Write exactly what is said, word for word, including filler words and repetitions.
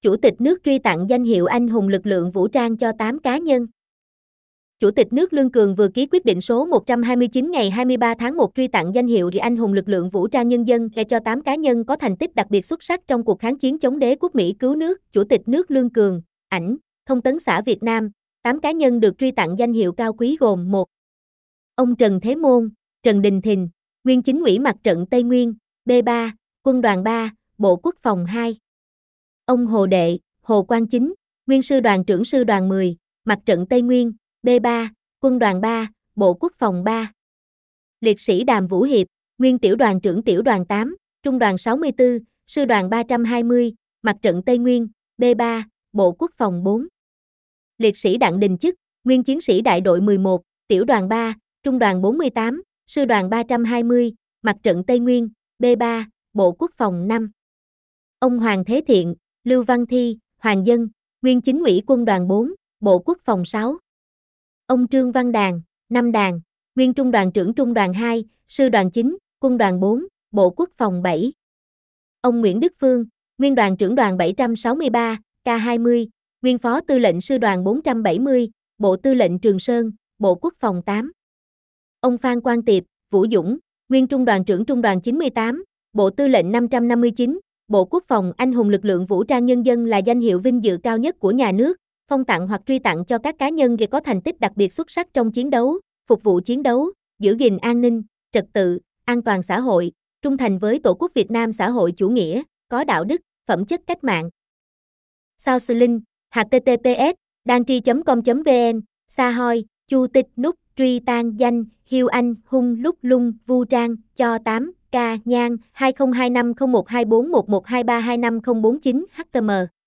Chủ tịch nước truy tặng danh hiệu Anh hùng lực lượng vũ trang cho tám cá nhân. Chủ tịch nước Lương Cường vừa ký quyết định số một trăm hai mươi chín ngày hai mươi ba tháng một truy tặng danh hiệu Anh hùng lực lượng vũ trang nhân dân cho tám cá nhân có thành tích đặc biệt xuất sắc trong cuộc kháng chiến chống đế quốc Mỹ cứu nước. Chủ tịch nước Lương Cường, ảnh, Thông tấn xã Việt Nam, tám cá nhân được truy tặng danh hiệu cao quý gồm một. Ông Trần Thế Môn, Trần Đình Thìn, nguyên Chính ủy Mặt trận Tây Nguyên, B ba, Quân đoàn ba, Bộ Quốc phòng hai. Ông Hồ Đệ, Hồ Quang Chính, nguyên Sư đoàn trưởng Sư đoàn mười, Mặt trận Tây Nguyên, B ba, Quân đoàn ba, Bộ Quốc phòng ba. Liệt sĩ Đàm Vũ Hiệp, nguyên Tiểu đoàn trưởng Tiểu đoàn tám, Trung đoàn sáu mươi tư, Sư đoàn ba trăm hai mươi, Mặt trận Tây Nguyên, B ba, Bộ Quốc phòng bốn. Liệt sĩ Đặng Đình Chức, nguyên Chiến sĩ Đại đội mười một, Tiểu đoàn ba, Trung đoàn bốn mươi tám, Sư đoàn ba trăm hai mươi, Mặt trận Tây Nguyên, B ba, Bộ Quốc phòng năm. Ông Hoàng Thế Thiện, Lưu Văn Thi, Hoàng Dân, nguyên Chính ủy Quân đoàn bốn, Bộ Quốc phòng sáu. Ông Trương Văn Đàn, Năm Đàn, nguyên Trung đoàn trưởng Trung đoàn hai, Sư đoàn chín, Quân đoàn bốn, Bộ Quốc phòng bảy. Ông Nguyễn Đức Phương, nguyên đoàn trưởng đoàn bảy trăm sáu mươi ba, K hai mươi, nguyên Phó Tư lệnh Sư đoàn bốn trăm bảy mươi, Bộ Tư lệnh Trường Sơn, Bộ Quốc phòng tám. Ông Phan Quang Tiệp, Vũ Dũng, nguyên Trung đoàn trưởng Trung đoàn chín mươi tám, Bộ Tư lệnh năm trăm năm mươi chín, Bộ Quốc phòng. Anh hùng lực lượng vũ trang nhân dân là danh hiệu vinh dự cao nhất của nhà nước, phong tặng hoặc truy tặng cho các cá nhân có thành tích đặc biệt xuất sắc trong chiến đấu, phục vụ chiến đấu, giữ gìn an ninh, trật tự, an toàn xã hội, trung thành với Tổ quốc Việt Nam xã hội chủ nghĩa, có đạo đức, phẩm chất cách mạng. Sao Sư Linh, H T T P S, đan tri chấm com chấm vn, Sa Hoi, Chủ tịch nút, truy tang danh, Hiêu Anh, hung lúc lung, vu trang, cho tám, K, Nhan, hai không hai năm không một hai bốn một một hai ba hai năm không bốn chín, H T M.